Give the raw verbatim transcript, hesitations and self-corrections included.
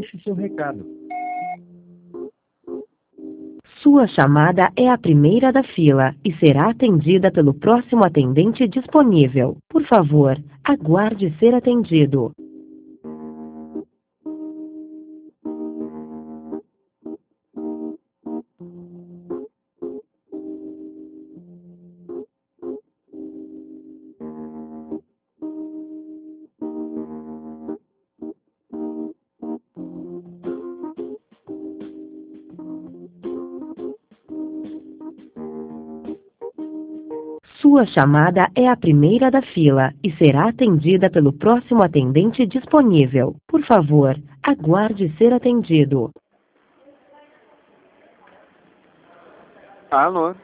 Deixe seu recado. Sua chamada é a primeira da fila e será atendida pelo próximo atendente disponível. Por favor, aguarde ser atendido. Sua chamada é a primeira da fila e será atendida pelo próximo atendente disponível. Por favor, aguarde ser atendido. Alô?